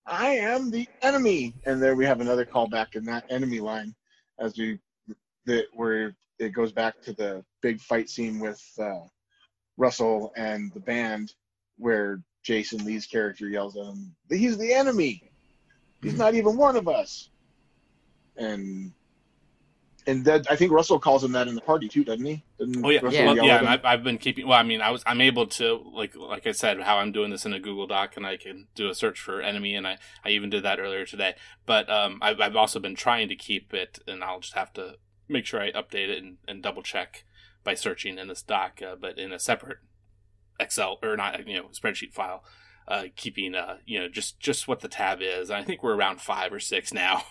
I am the enemy. And there we have another callback in that enemy line as where it goes back to the big fight scene with Russell and the band, where Jason Lee's character yells at him, "He's the enemy. He's not even one of us." And that, I think Russell calls him that in the party too, doesn't he? Doesn't Oh yeah, Russell well, yell yeah, at and him? I've been keeping. Well, I mean, I'm able to like I said, how I'm doing this in a Google Doc, and I can do a search for enemy, and I even did that earlier today. But I've also been trying to keep it, and I'll just have to make sure I update it and double check by searching in this doc, but in a separate Excel or not, spreadsheet file, keeping just what the tab is. I think we're around 5 or 6 now.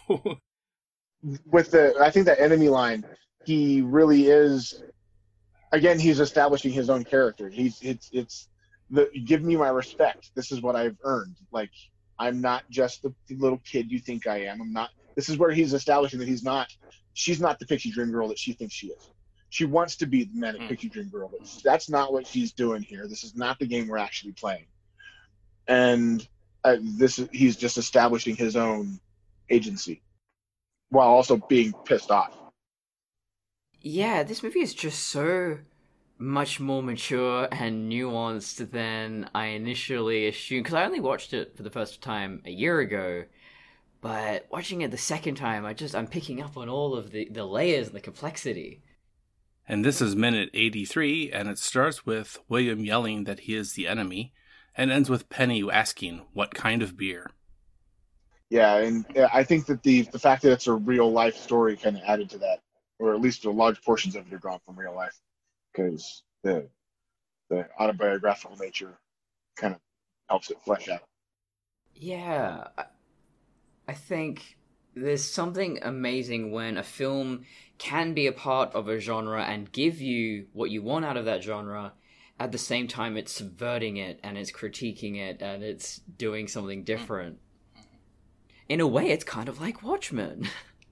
I think that enemy line, he really is. Again, he's establishing his own character. It's the give me my respect. This is what I've earned. Like, I'm not just the little kid you think I am. I'm not. This is where he's establishing that he's not. She's not the pixie dream girl that she thinks she is. She wants to be the manic pixie dream girl, but that's not what she's doing here. This is not the game we're actually playing. And he's just establishing his own agency while also being pissed off. Yeah, this movie is just so much more mature and nuanced than I initially assumed. Because I only watched it for the first time a year ago, but watching it the second time, I'm picking up on all of the layers and the complexity. And this is minute 83, and it starts with William yelling that he is the enemy, and ends with Penny asking, "What kind of beer?" Yeah, and I think that the fact that it's a real life story kind of added to that, or at least large portions of it are drawn from real life, because the autobiographical nature kind of helps it flesh out. Yeah, I think there's something amazing when a film can be a part of a genre and give you what you want out of that genre. At the same time, it's subverting it and it's critiquing it and it's doing something different. In a way, it's kind of like Watchmen.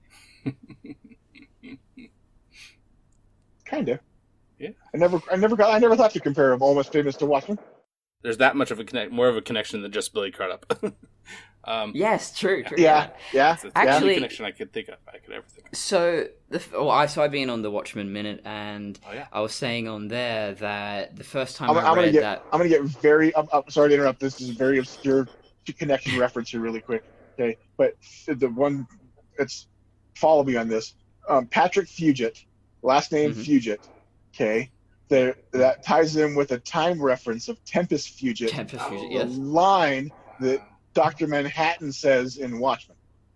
Kind of. Yeah. I never thought to compare Almost Famous to Watchmen. There's that much of more of a connection than just Billy Crudup. Yes, true. Yeah. It's the Actually, only connection I could think of. So I've been on the Watchmen Minute, and I was saying on there that the first time I'm gonna get very. I'm sorry to interrupt. This is a very obscure connection reference here, really quick. Okay, but the one that's follow me on this. Patrick Fugit, last name Fugit. Okay, that ties in with a time reference of Tempest Fugit. Yes. The line that Dr. Manhattan says in Watchmen.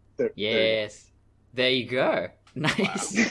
There you go. Nice.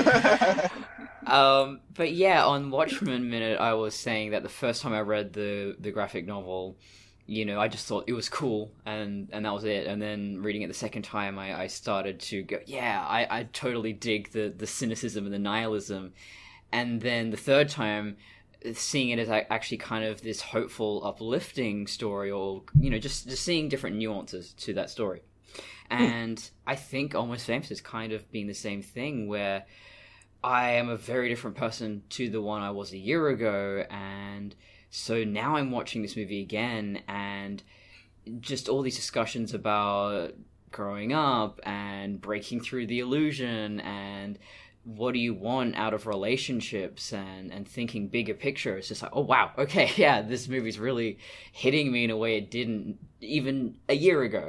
But yeah, on Watchmen Minute, I was saying that the first time I read the graphic novel, I just thought it was cool, and that was it. And then reading it the second time, I started to go, I totally dig the cynicism and the nihilism. And then the third time, seeing it as actually kind of this hopeful, uplifting story, or just seeing different nuances to that story. And I think Almost Famous is kind of being the same thing, where I am a very different person to the one I was a year ago, and so now I'm watching this movie again, and just all these discussions about growing up and breaking through the illusion and what do you want out of relationships and thinking bigger picture. It's just like, oh wow, okay, yeah, this movie's really hitting me in a way it didn't even a year ago.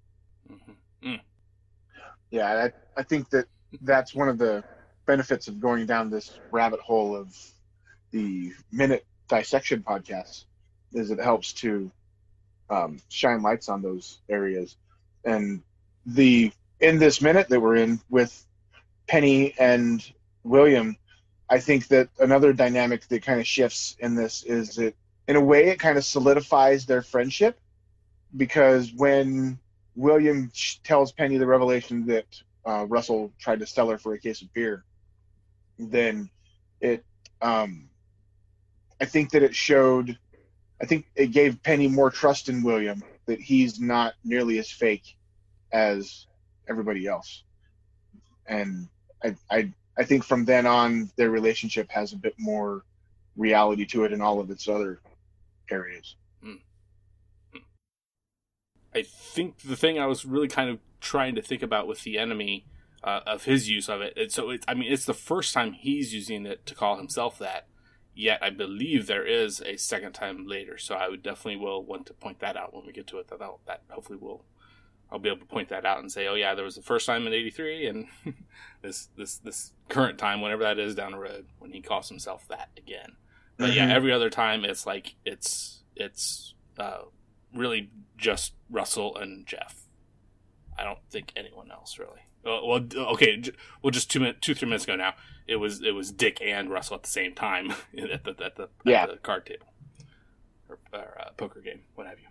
Yeah, I think that's one of the benefits of going down this rabbit hole of the Minute Dissection podcast, is it helps to shine lights on those areas. And in this minute that we're in with Penny and William, I think that another dynamic that kind of shifts in this is that, in a way, it kind of solidifies their friendship, because when William tells Penny the revelation that Russell tried to sell her for a case of beer, then I think that it gave Penny more trust in William, that he's not nearly as fake as everybody else. And I think from then on, their relationship has a bit more reality to it in all of its other areas. I think the thing I was really kind of trying to think about with the enemy of his use of it, it's the first time he's using it to call himself that. Yet I believe there is a second time later, so I would definitely will want to point that out when we get to it. That hopefully I'll be able to point that out and say, oh yeah, there was the first time in '83, and this current time, whenever that is down the road, when he calls himself that again. But yeah, every other time it's like it's really just Russell and Jeff. I don't think anyone else really. Well, okay. Well, just 3 minutes ago now, it was Dick and Russell at the same time at the card table or poker game, what have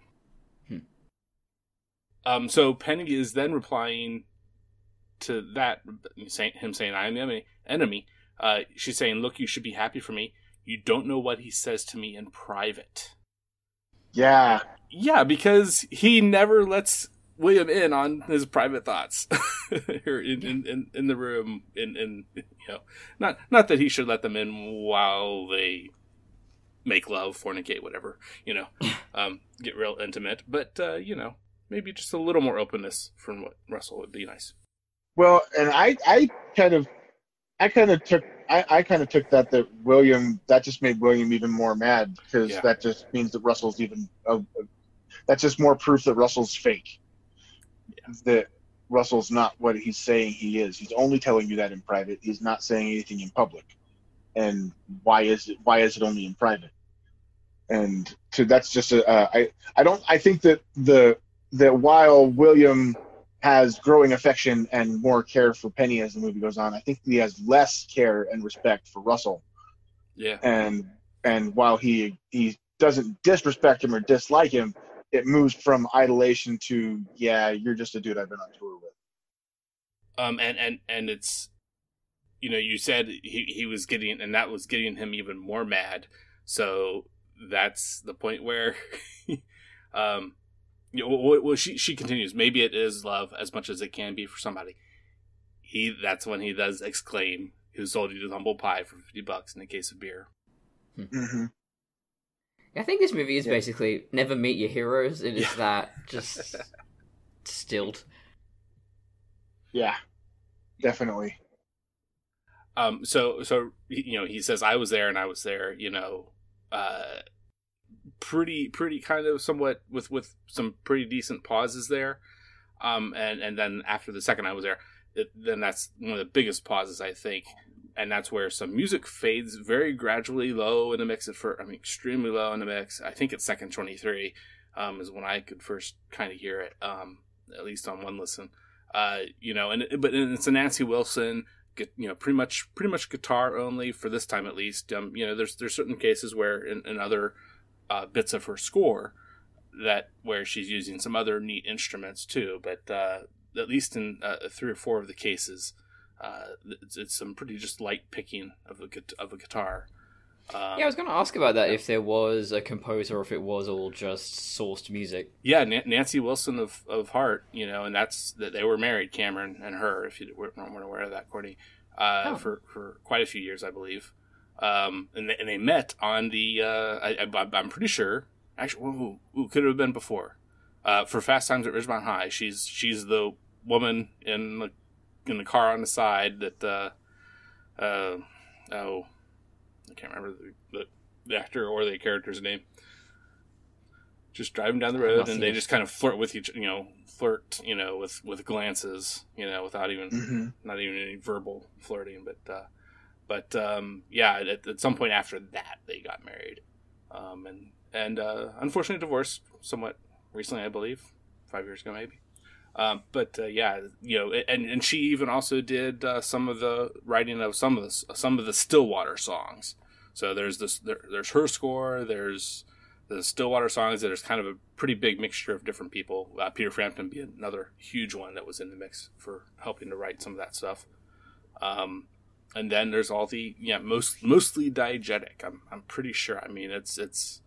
you. So Penny is then replying to that, him saying, "I am the enemy." She's saying, "Look, you should be happy for me. You don't know what he says to me in private." Yeah. Yeah, because he never lets William in on his private thoughts here in the room. Not that he should let them in while they make love, fornicate, whatever. Get real intimate, but maybe just a little more openness from what Russell would be nice. Well, and I kind of took that William, that just made William even more mad, because that just means that Russell's even that's just more proof that Russell's fake. Yeah. That Russell's not what he's saying he is. He's only telling you that in private. He's not saying anything in public. And why is it only in private? And so that's just I think that while William has growing affection and more care for Penny as the movie goes on, I think he has less care and respect for Russell. Yeah. And while he doesn't disrespect him or dislike him, it moves from idolation to, yeah, you're just a dude I've been on tour with. And it's, you said he was getting, and that was getting him even more mad. So that's the point where, she continues. Maybe it is love as much as it can be for somebody. That's when he does exclaim, "Who sold you this humble pie for $50 in a case of beer?" Mm-hmm. I think this movie is basically never meet your heroes. It is that just distilled. Yeah, definitely. So he says, "I was there, and I was there." Pretty kind of somewhat with some pretty decent pauses there. And then after the second "I was there," then that's one of the biggest pauses, I think. And that's where some music fades very gradually low in the mix extremely low in the mix. I think it's second 23 is when I could first kind of hear it, at least on one listen. But it's a Nancy Wilson, pretty much guitar only for this time at least. There's certain cases where in other bits of her score where she's using some other neat instruments too. But at least in 3 or 4 of the cases. It's some pretty just light picking of a guitar. I was going to ask about that, if there was a composer or if it was all just sourced music. Yeah, Nancy Wilson of Heart, and that's that they were married, Cameron and her, if you weren't aware of that, Courtney, for quite a few years, I believe. And they met on the I'm pretty sure, actually, could have been before, for Fast Times at Ridgemont High. She's the woman in the car on the side that I can't remember the actor or the character's name. Just driving down the road, and they just kind of flirt with with glances, without even not even any verbal flirting, but at some point after that they got married, and unfortunately divorced somewhat recently, I believe 5 years ago maybe. And she even also did some of the writing of some of the Stillwater songs. So there's her score, there's the Stillwater songs. There's kind of a pretty big mixture of different people. Peter Frampton being another huge one that was in the mix for helping to write some of that stuff. And then there's all the mostly diegetic. I'm pretty sure. I mean, it's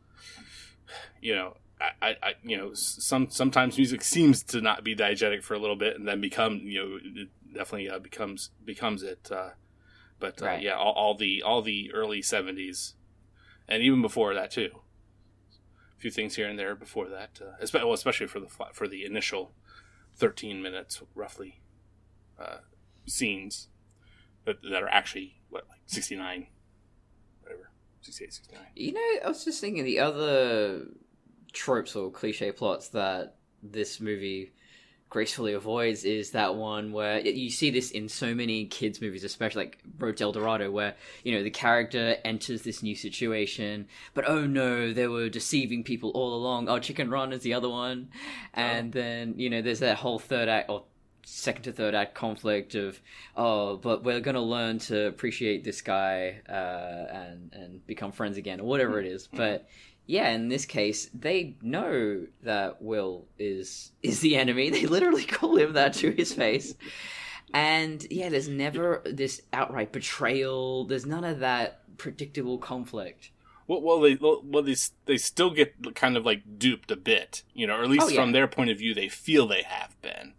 sometimes music seems to not be diegetic for a little bit and then it definitely becomes it. Right. All the early 70s and even before that too. few things here and there before that, especially for the initial 13 minutes roughly scenes that are actually like 69, whatever, 68, 69. You know, I was just thinking the other tropes or cliche plots that this movie gracefully avoids is that one where you see this in so many kids movies, especially like Road to El Dorado, where, you know, the character enters this new situation, but oh no, they were deceiving people all along. Oh, Chicken Run is the other one. And then, you know, there's that whole third act or second to third act conflict of, oh, but we're going to learn to appreciate this guy and become friends again, or whatever it is. But yeah, in this case, they know that Will is the enemy. They literally call him that to his face. And yeah, there's never this outright betrayal. There's none of that predictable conflict. Well, they still get kind of like duped a bit, you know, or at least from their point of view, they feel they have been.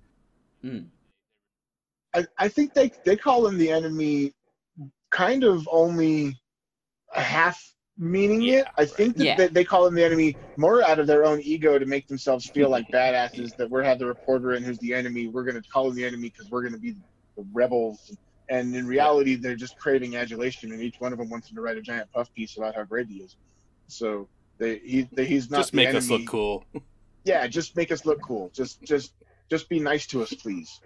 I think they call him the enemy kind of only a half meaning it. I think that they call him the enemy more out of their own ego to make themselves feel like badasses, that we have the reporter in who's the enemy. We're going to call him the enemy because we're going to be the rebels. And in reality, they're just craving adulation, and each one of them wants him to write a giant puff piece about how great he is. So he's not just the make enemy. us look cool. Yeah, just make us look cool. Just be nice to us, please.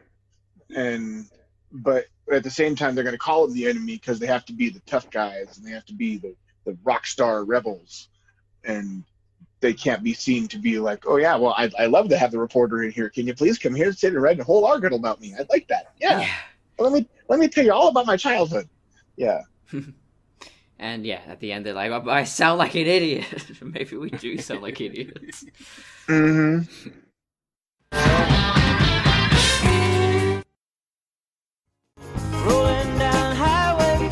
But at the same time, they're going to call him the enemy because they have to be the tough guys and they have to be the rock star rebels, and they can't be seen to be like, oh yeah, well I love to have the reporter in here. Can you please come here and sit and write a whole article about me? I'd like that. Yeah. Well, let me tell you all about my childhood. Yeah. And yeah, at the end they're like, I sound like an idiot. Maybe we do sound like idiots. Mm-hmm. Rolling down Highway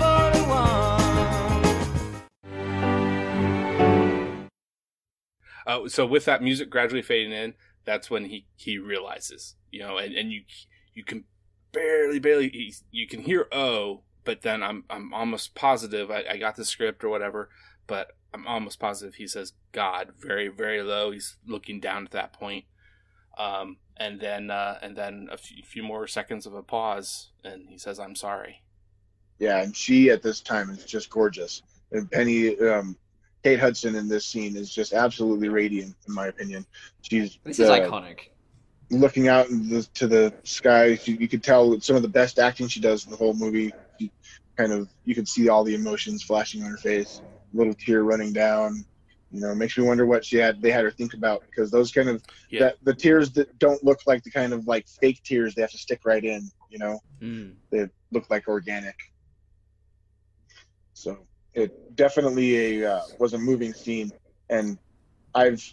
41. So with that music gradually fading in, that's when he realizes, you know, and you can barely you can hear oh, but then I'm almost positive I got the script or whatever, but I'm almost positive he says God very, very low. He's looking down at that point. And then a few more seconds of a pause, and he says, "I'm sorry." Yeah, and she at this time is just gorgeous. And Penny, Kate Hudson in this scene is just absolutely radiant, in my opinion. This is iconic. Looking out to the sky, you could tell some of the best acting she does in the whole movie. You could see all the emotions flashing on her face, a little tear running down. You know, it makes me wonder what they had her think about, because those kind of the tears that don't look like the kind of like fake tears they have to stick right in, you know, they look like organic. So it definitely was a moving scene, and I've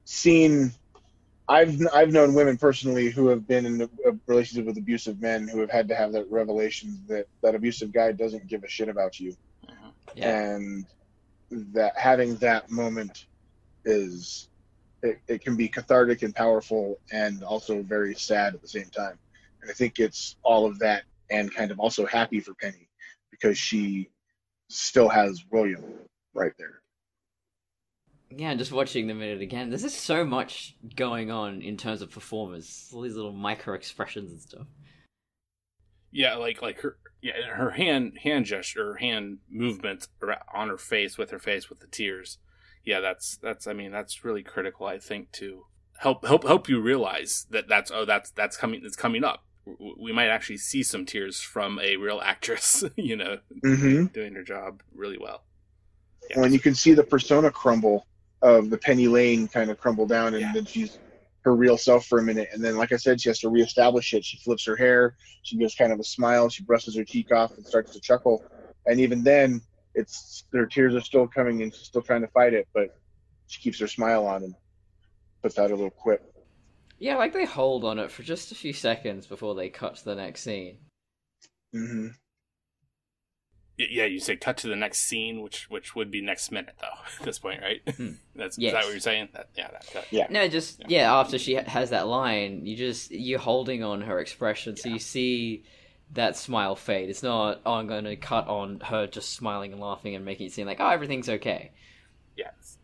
known women personally who have been in a relationship with abusive men who have had to have that revelation that abusive guy doesn't give a shit about you, and that having that moment it can be cathartic and powerful and also very sad at the same time. And I think it's all of that and kind of also happy for Penny, because she still has William right there. Yeah, just watching the minute again, there's just so much going on in terms of performance, all these little micro expressions and stuff. Yeah, like her hand gesture, her hand movement on her face with the tears. Yeah, that's really critical, I think, to help you realize that's coming up. We might actually see some tears from a real actress, you know, doing her job really well. Yeah. When you can see the persona crumble of the Penny Lane kind of crumble down, and then she's her real self for a minute, and then, like I said, she has to reestablish it. She flips her hair, she gives kind of a smile, she brushes her cheek off and starts to chuckle, and even then her tears are still coming and she's still trying to fight it, but she keeps her smile on and puts out a little quip. Yeah, like they hold on it for just a few seconds before they cut to the next scene. Mm-hmm. Yeah, you say cut to the next scene, which would be next minute, though, at this point, right? Is that what you're saying? That cut. Yeah. No, after she has that line, you're holding on her expression, so you see that smile fade. It's not, oh, I'm going to cut on her just smiling and laughing and making it seem like, oh, everything's okay. Yes.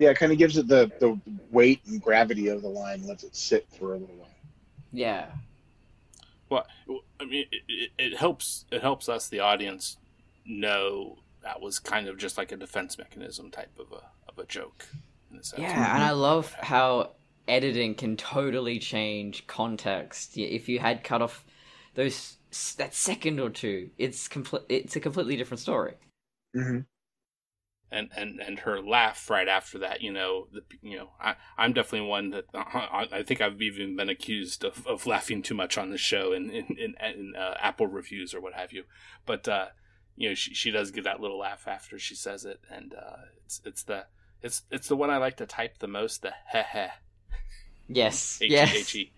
Yeah, it kind of gives it the weight and gravity of the line, lets it sit for a little while. Yeah. Well, I mean, it helps us, the audience, know that was kind of just like a defense mechanism type of a joke. In a sense. Yeah, and I love how editing can totally change context. If you had cut off that second or two, it's a completely different story. Mm-hmm. And her laugh right after that, I'm definitely one that I think I've even been accused of laughing too much on the show in Apple reviews or what have you. But she does give that little laugh after she says it, and it's the one I like to type the most. The heh heh. Yes. H-E-H-E.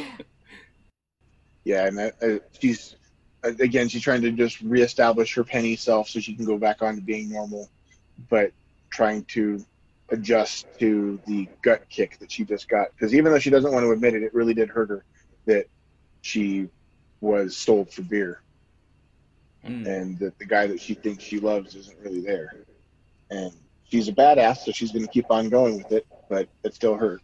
Yeah, and she's trying to just reestablish her Penny self so she can go back on to being normal, but trying to adjust to the gut kick that she just got. Because even though she doesn't want to admit it, it really did hurt her that she was sold for beer. And that the guy that she thinks she loves isn't really there. And she's a badass, so she's going to keep on going with it, but it still hurt.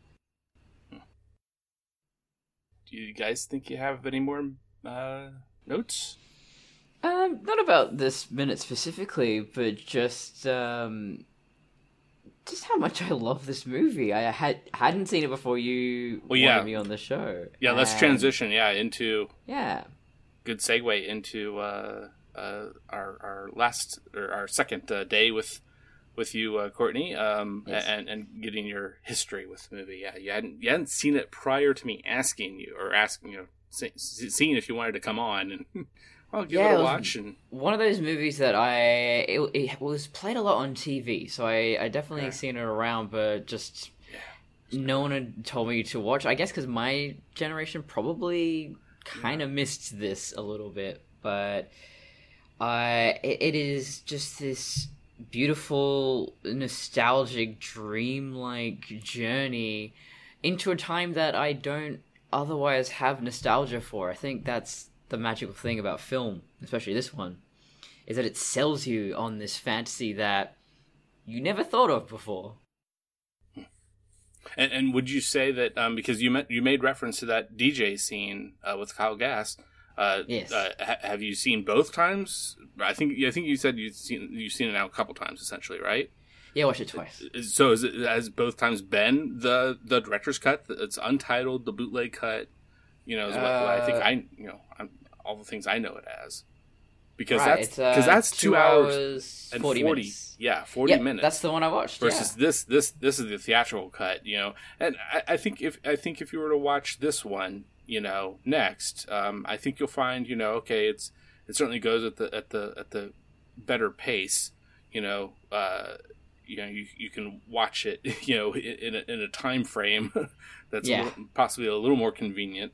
Do you guys think you have any more notes? Not about this minute specifically, but just how much I love this movie. I hadn't seen it before you wanted me on the show. Yeah, let's transition. Into good segue into our second day with you, Courtney, yes. and getting your history with the movie. Yeah, you hadn't seen it prior to me asking you, seeing if you wanted to come on, and I'll give it a watch. And one of those movies that it was played a lot on TV, so I definitely seen it around, but just no one had told me to watch. I guess because my generation probably kind of missed this a little bit, but it is just this beautiful, nostalgic, dreamlike journey into a time that I don't otherwise have nostalgia for. I think that's the magical thing about film, especially this one, is that it sells you on this fantasy that you never thought of before. And would you say that because you made reference to that DJ scene with Kyle Gass? Yes. Have you seen both times? I think you said you've seen it now a couple times, essentially, right? Yeah, I watched it twice. So has both times been the director's cut? It's untitled, the bootleg cut. Is what I think all the things I know it as. Because that's 2 hours and 40 minutes. Yeah, 40 minutes. That's the one I watched. Versus this is the theatrical cut. And I think if you were to watch this one, next, I think you'll find, okay, it certainly goes at the better pace. You can watch it, in a time frame that's possibly a little more convenient.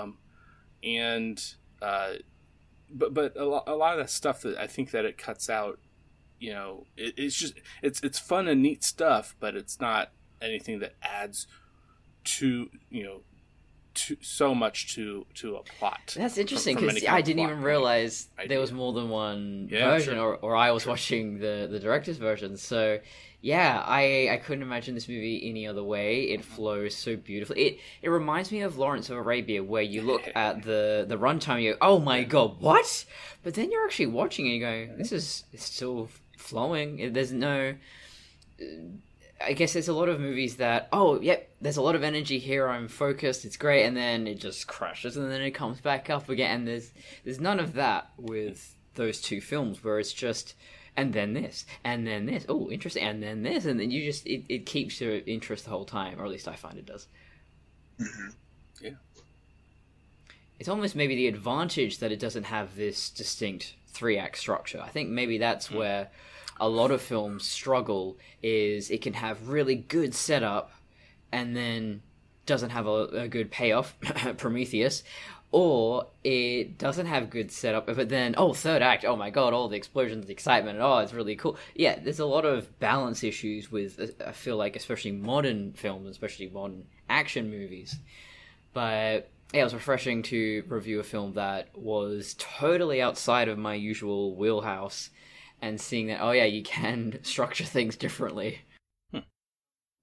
But a lot of that stuff that I think that it cuts out, it's just it's fun and neat stuff, but it's not anything that adds to so much to a plot. That's interesting because I didn't even realize there was more than one version, sure. or I was watching the director's version. So yeah, I couldn't imagine this movie any other way. It flows so beautifully. It reminds me of Lawrence of Arabia, where you look at the runtime and you go, oh my god, what? But then you're actually watching it and you go, it's still flowing. There's no... I guess there's a lot of movies that, there's a lot of energy here, I'm focused, it's great, and then it just crashes, and then it comes back up again, and there's none of that with those two films, where it's just, and then this, oh, interesting, and then this, and then you just, it keeps your interest the whole time, or at least I find it does. Mm-hmm. Yeah. It's almost maybe the advantage that it doesn't have this distinct 3-act structure. I think maybe that's where a lot of films struggle, is it can have really good setup and then doesn't have a good payoff, Prometheus, or it doesn't have good setup, but then, third act, oh my god, all the explosions, the excitement, it's really cool. Yeah, there's a lot of balance issues with, I feel like, especially modern films, especially modern action movies. But yeah, it was refreshing to review a film that was totally outside of my usual wheelhouse, and seeing that, you can structure things differently.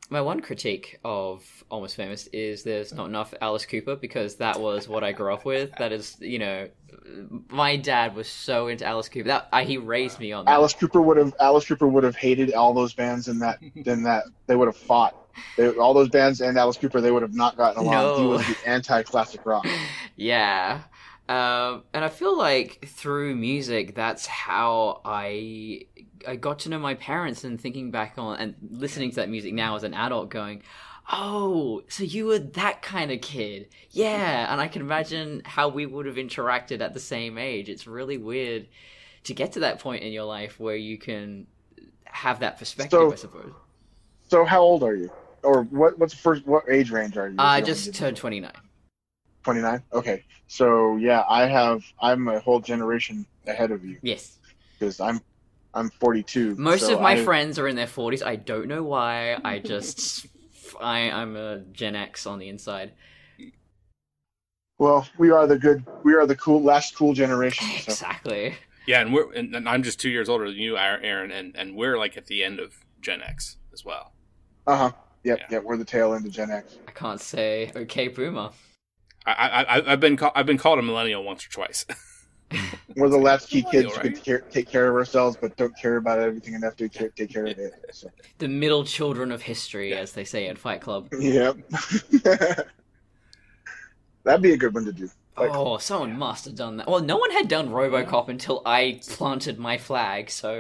My one critique of Almost Famous is there's not enough Alice Cooper, because that was what I grew up with. That is, my dad was so into Alice Cooper. He raised me on that. Alice Cooper would have hated all those bands in that they would have fought. All those bands and Alice Cooper, they would have not gotten along. No. He was the anti-classic rock. Yeah. And I feel like through music, that's how I got to know my parents, and thinking back on and listening to that music now as an adult, going, oh, so you were that kind of kid. Yeah. And I can imagine how we would have interacted at the same age. It's really weird to get to that point in your life where you can have that perspective, I suppose. So how old are you? Or what age range are you? I just turned 29. 29? Okay. So yeah, I'm a whole generation ahead of you. Yes. Because I'm 42. Most of my friends are in their 40s. I don't know why. I just I'm a Gen X on the inside. Well, we are the last cool generation. So. Exactly. Yeah, and I'm just 2 years older than you, Aaron, and we're like at the end of Gen X as well. Uh-huh. Yep, we're the tail end of Gen X. I can't say okay boomer. I've been called a millennial once or twice. We're the latchkey kids who right? can take care of ourselves, but don't care about everything enough to take care of it. So. The middle children of history, as they say in Fight Club. Yep. That'd be a good one to do. Oh, someone must have done that. Well, no one had done RoboCop until I planted my flag, so...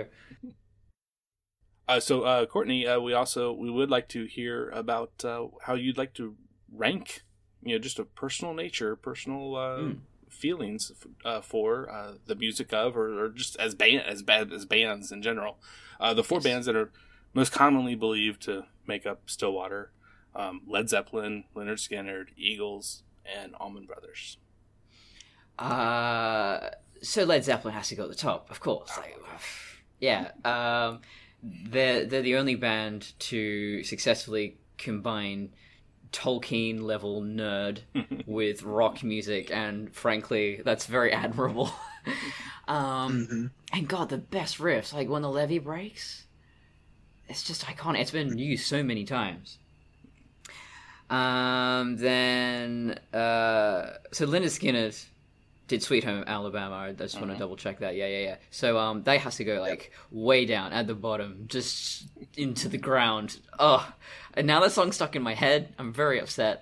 So Courtney, we would like to hear about how you'd like to rank, just a personal feelings for the music of, or just as bands in general. The four bands that are most commonly believed to make up Stillwater: Led Zeppelin, Lynyrd Skynyrd, Eagles, and Allman Brothers. So Led Zeppelin has to go at the top, of course. Yeah. They're the only band to successfully combine Tolkien-level nerd with rock music, and frankly, that's very admirable. And God, the best riffs, like when the levee breaks, it's just iconic. It's been used so many times. So Lynyrd Skynyrd did Sweet Home Alabama. I just want to double check that. Yeah. So they has to go way down at the bottom, just into the ground. Oh, and now that song's stuck in my head. I'm very upset.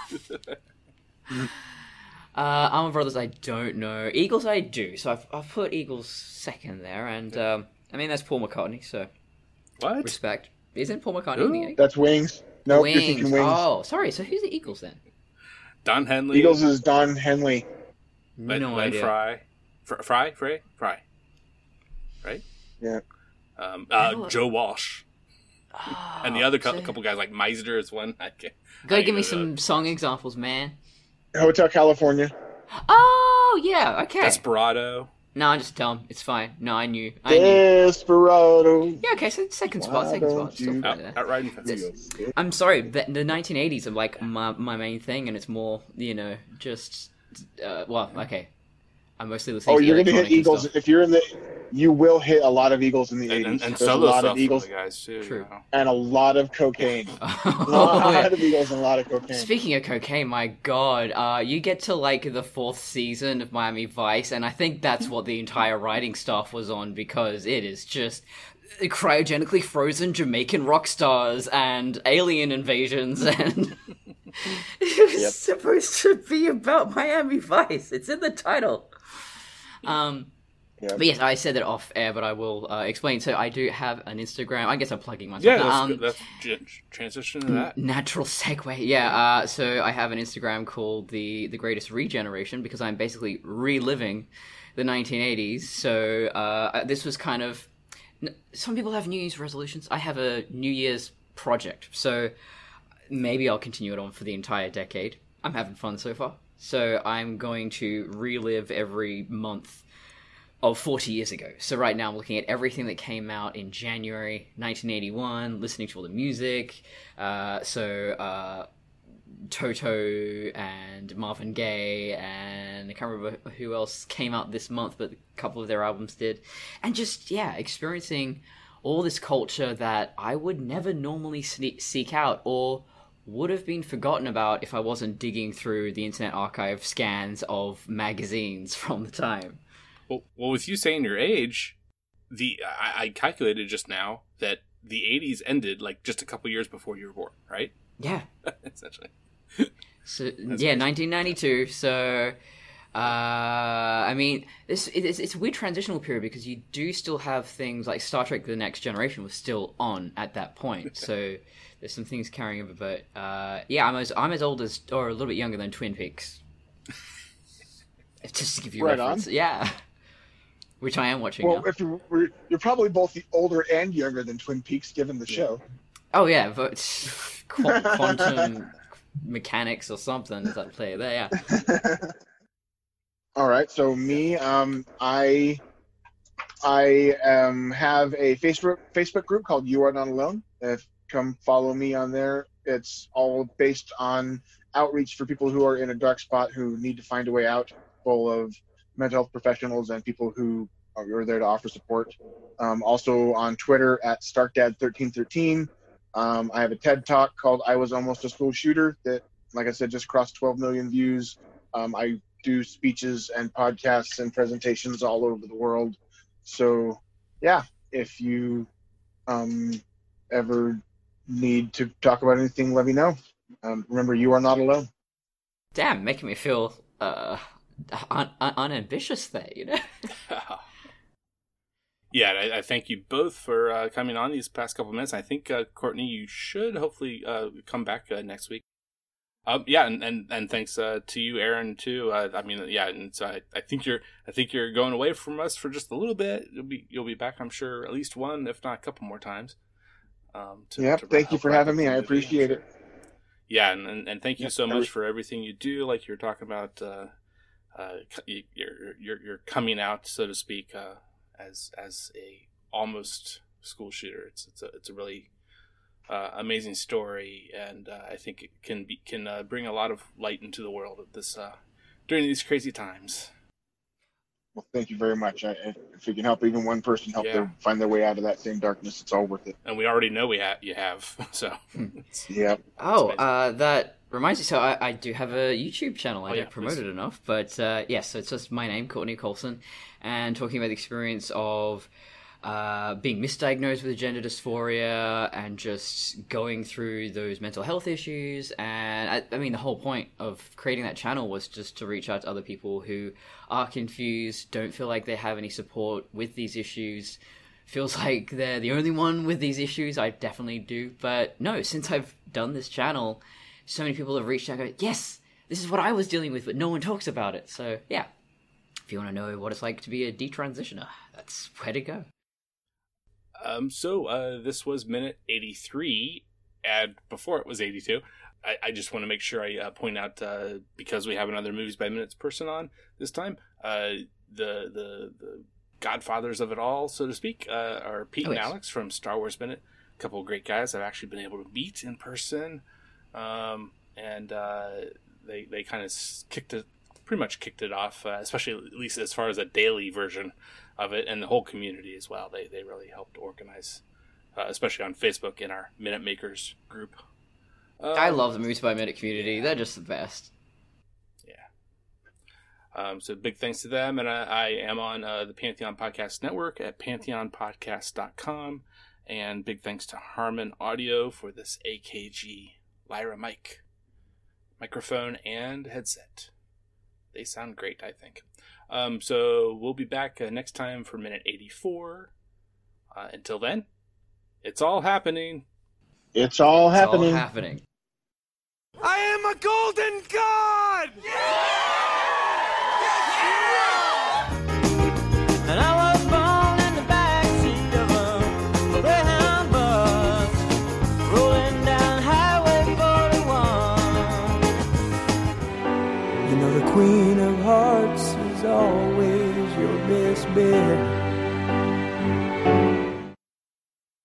Allman Brothers, I don't know. Eagles, I do. So I've put Eagles second there, and that's Paul McCartney. So what? Respect. Isn't Paul McCartney in the Eagles? That's Wings. No, Wings. you're thinking Wings. Oh, sorry. So who's the Eagles then? Don Henley. Eagles is Don Henley. No Len idea. Fry. Right? Yeah. Joe Walsh. Oh, And the other couple guys like Meisner is one. Gotta give me some song examples, man. Hotel California. Oh, yeah, okay. Desperado. No, I'm just dumb. It's fine. No, I knew. Desperado. Yeah, okay, so second spot. Still fine with that. Outright Fences. I'm sorry, the 1980s are like my main thing, and it's more, just... okay. I'm mostly listening to you're going to hit Eagles. stuff. If you're in you will hit a lot of Eagles in the 80s. And There's solo a lot stuff of Eagles for the guys too. True. and a lot of cocaine. A lot of Eagles and a lot of cocaine. Speaking of cocaine, my god, you get to the fourth season of Miami Vice, and I think that's what the entire writing staff was on, because it is just cryogenically frozen Jamaican rock stars and alien invasions, and it was supposed to be about Miami Vice. It's in the title. But yes, I said that off air, but I will explain. So I do have an Instagram. I guess I'm plugging myself. Yeah, that's transition to that. Natural segue. Yeah. So I have an Instagram called the Greatest Regeneration, because I'm basically reliving the 1980s. So this was kind of. Some people have New Year's resolutions. I have a New Year's project. So maybe I'll continue it on for the entire decade. I'm having fun so far. So I'm going to relive every month of 40 years ago. So right now I'm looking at everything that came out in January 1981, listening to all the music. Toto and Marvin Gaye, and I can't remember who else came out this month, but a couple of their albums did. And just, experiencing all this culture that I would never normally seek out or would have been forgotten about if I wasn't digging through the Internet Archive scans of magazines from the time. Well, with you saying your age, I calculated just now that the 80s ended like just a couple years before you were born, right? Yeah. Essentially. So, yeah, 1992. So, I mean, it's a weird transitional period because you do still have things like Star Trek The Next Generation was still on at that point. So there's some things carrying over. But, yeah, I'm as old as, or a little bit younger than Twin Peaks. Just to give you Right reference. On. Yeah. Which I am watching well, now. If you're probably both the older and younger than Twin Peaks, given the show. Oh yeah, but quantum mechanics or something is at play there. Yeah. All right, so me, I have a Facebook group called You Are Not Alone. Come follow me on there. It's all based on outreach for people who are in a dark spot who need to find a way out, full of mental health professionals and people who are there to offer support. Also on Twitter at StarkDad1313. I have a TED Talk called I Was Almost a School Shooter that, like I said, just crossed 12 million views. I do speeches and podcasts and presentations all over the world. So, yeah, if you ever need to talk about anything, let me know. Remember, you are not alone. Damn, making me feel unambitious there, you know? Yeah, I thank you both for coming on these past couple of minutes. I think, Courtney, you should hopefully come back next week. Yeah, and thanks to you, Aaron, too. I mean, yeah, and so I think you're going away from us for just a little bit. You'll be back, I'm sure, at least one, if not a couple more times. Thank you for having me. I appreciate it. Yeah, and thank you so much for everything you do. Like you're talking about, you're coming out, so to speak, as a almost school shooter. It's a really amazing story, and I think it can bring a lot of light into the world of this during these crazy times. Well, thank you very much. If we can help even one person them find their way out of that same darkness, it's all worth it. And we already know you have. So yeah. Oh, that reminds me. So I do have a YouTube channel. I don't promote it enough, but so it's just my name, Courtney Colson, and talking about the experience of being misdiagnosed with gender dysphoria and just going through those mental health issues. And I mean, the whole point of creating that channel was just to reach out to other people who are confused, don't feel like they have any support with these issues, feels like they're the only one with these issues. I definitely do. But no, since I've done this channel, so many people have reached out and go, yes, this is what I was dealing with, but no one talks about it. So yeah, if you want to know what it's like to be a detransitioner, that's where to go. So this was minute 83, and before it was 82. I just want to make sure I point out, because we have another Movies by Minutes person on this time, the godfathers of it all, so to speak, are Pete and Alex from Star Wars Minute. A couple of great guys I've actually been able to meet in person, and they kind of pretty much kicked it off, especially at least as far as a daily version of it, and the whole community as well. They really helped organize, especially on Facebook in our Minute Makers group. I love the Movies by Minute community. They're just the best. Yeah. So big thanks to them, and I am on the Pantheon Podcast Network at pantheonpodcast.com, and big thanks to Harman Audio for this AKG Lyra microphone and headset. They sound great, I think. So we'll be back next time for minute 84. Until then, it's all happening. It's all happening. It's all happening. I am a golden god! And I was born in the backseat of a Greyhound bus, rolling down Highway 41. You know the Queen of Hearts is always your best bet.